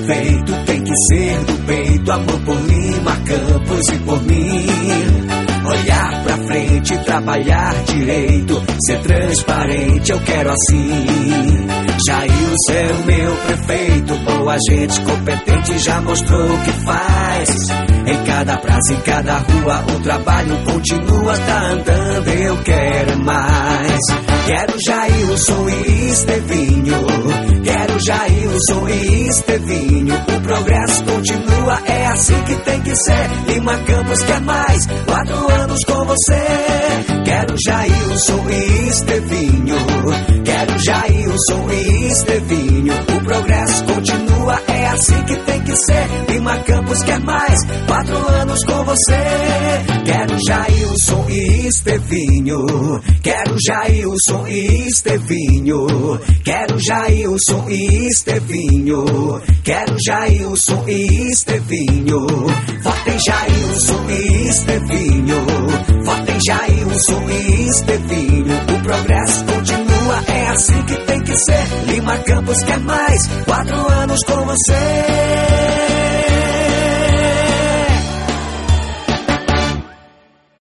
prefeito tem que ser do peito. Amor por Lima Campos e por mim. Olhar pra frente, trabalhar direito, ser transparente, eu quero assim. Jailson é o meu prefeito, boa gente, competente, já mostrou o que faz. Em cada praça, em cada rua, o trabalho continua, tá andando, eu quero mais. Quero Jailson e Estevinho, quero Jailson e Estevinho. O progresso continua, é assim que tem que ser. Lima Campos quer mais, 4 anos com você. Quero Jailson e Estevinho, quero Jailson e Estevinho. O progresso continua, é assim que tem que ser. Lima Campos quer mais, 4 anos com você. Quero Jailson e Estevinho, quero Jailson e Estevinho, quero Jailson e Estevinho, quero Jailson e Estevinho. Votem Jailson e Estevinho, votem Jailson e Estevinho. O progresso continua, é assim que tem que ser. Lima Campos quer mais, 4 anos com você.